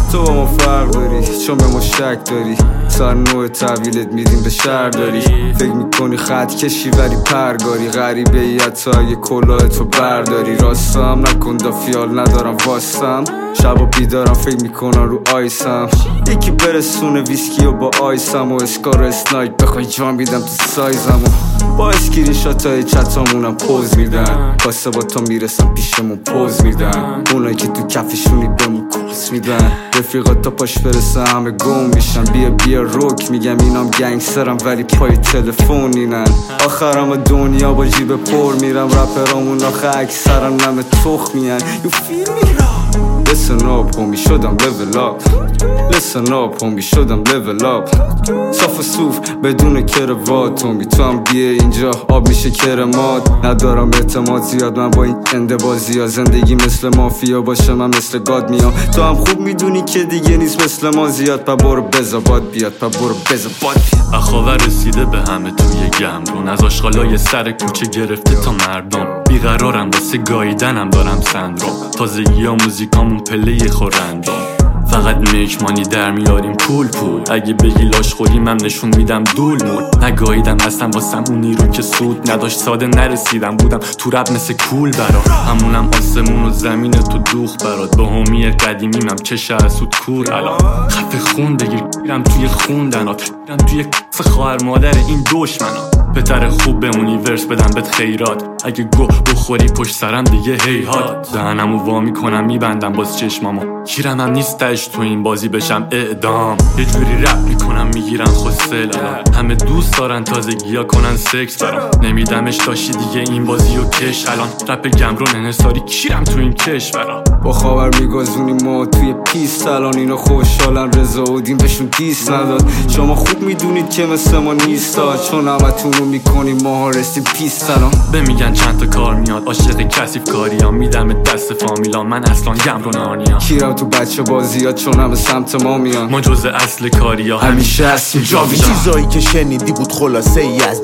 تو با ما فرق داری چون به ما شک داری، سر نوع تحویلت میدیم به شهر داری. فکر میکنی خط کشی ولی پرگاری، غریبه ای حتی اگه کلاهتو برداری. راستم نکن دا فیال ندارم واسم، شبا بیدارم فکر میکنم رو آیسم. یکی برسونه ویسکی و با آیسم و اسکار و اسنایپ بخوای جان بیدم تو سایزم و با اسکرین شات های چتامونم پوز میدن، کاسه با تا میرسم پیشمون پوز میدن. اونایی که تو کفشونی بهمون کوس میدن، رفیقات تا پاش برسه همه گم میشن. بیا روک میگم اینام گنگسترم ولی پای تلفونینن. آخرم دنیا با جیب پر میرم، رپرامون آخه اکثرا نم تخمین. You feel me? Listen up homie شدم level up، Listen up homie شدم level up. صاف و صوف بدون کروات homie، تو هم بیه اینجا آب میشه کرمات. ندارم اعتماد زیاد من با این انده بازی ها، زندگی مثل مافیا باشه من مثل گاد میام. تو هم خوب میدونی که دیگه نیست مثل ما زیاد، پا برو بزا باد بیاد، پا برو بزا باد بیاد. اخاوه رسیده به همه توی گمرون، از آشغالای سر کوچه گرفته تا مردم. بیقرارم واسه گاییدنم دارم سندروم، تازگی ها موزیکامون پله خورندم. فقط میکمانی در میاریم پول اگه بگی لاش خوریم هم نشون میدم دول مول. نگاهیدم اصلا واسم اون نیرو که سود نداشت، ساده نرسیدم بودم تو رب مثل کول برا. همونم آسمون و زمین تو دوخ برات، با همی قدیمیم هم چه اسود کور. الان خفه خون بگیرم توی خوندنات، میرم توی کس خواهر مادر این دشمنا. بهتره خوب به اونیورس بدم بهت خیرات، اگه گو بخوری پشت سرم دیگه هیهات. دهنمو وا میکنم میبندم باز چشمامو، کیرم هم نیستش تو این بازی بشم اعدام. یه جوری رپ میکنم میگیرن خوستل، همه دوست دارن تازگیا کنن سکس برام. نمیدمش داشتی دیگه این بازی و کش، الان رپ گمرون انحصاری کیرم تو این کشورا. با خبر میگازونیم ما توی پیست، الان اینا خوشحالن رضا و دین بهشون دیست نداد. شما خوب میدونید که مثل ما نیستا، چون همتونو میکنیم ما رستیم پیست. الان بمیگن چند تا کار میاد، عاشق کثیف کاریا میدم دست فامیلا. من اصلا گمرونانیا کیرم تو بچه بازیات چون همه سمت ما میان. ما جز اصل کاریا همیشه هستیم جاویدان. چیزایی که شنیدی بود خلاصه ای از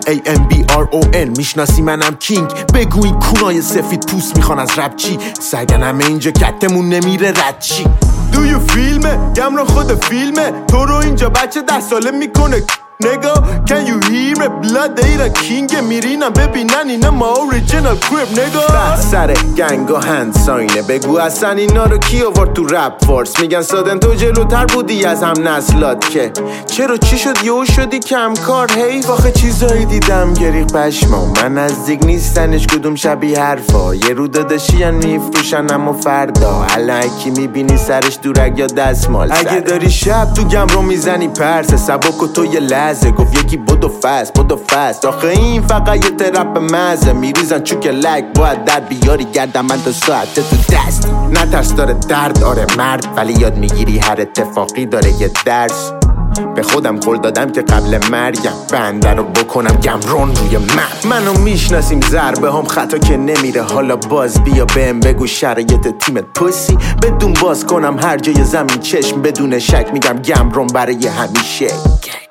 GAMBRON. میشناسی منم کینگ، بگو این کونای سفید پوست میخوان از رپ چی؟ سگن همه اینجا کتمون نمیره رد چی؟ دوی فیلمه گمرون خود فیلمه، تو رو اینجا بچه 10 ساله میکنه نگا. Can you hear me? Blood ایران کینگ میرینم ببینن اینا ما اوریجینال کریب نگا. بحث سر گنگ و هند ساینه، بگو اصلا اینا رو کی آورد تو رپ فورس؟ میگن سادن تو جلوتر بودی از هم نسلات، که چرا چی شد یهو شدی کم کار؟ هی آخه چیزایی دیدم گریق پشما، من نزدیک نیستنش کدوم شبیه حرفا. یه رو داداشیان میفروشن اما فردا الان کی میبینی سرش دورک یا دستمال. اگه داری شب تو گمرون میزنی پرسه، سبک و تو یه لحظه گفت یکی بدو فست. آخه این فقط یه ترپ مزه، میریزن چوک لک باید در بیاری گردم من 2 ساعته تو دست. نترس داره درد آره مرد، ولی یاد میگیری هر اتفاقی داره یه درس. به خودم قول دادم که قبل مرگم بنده رو بکنم گمرون روی منو میشناسیم ضربه هم خطا که نمیره. حالا باز بیا بهم بگو شرایط تیمت پوسی، بدون باز کنم هر جای زمین چشم بدون شک. میگم گمرون برای همیشه.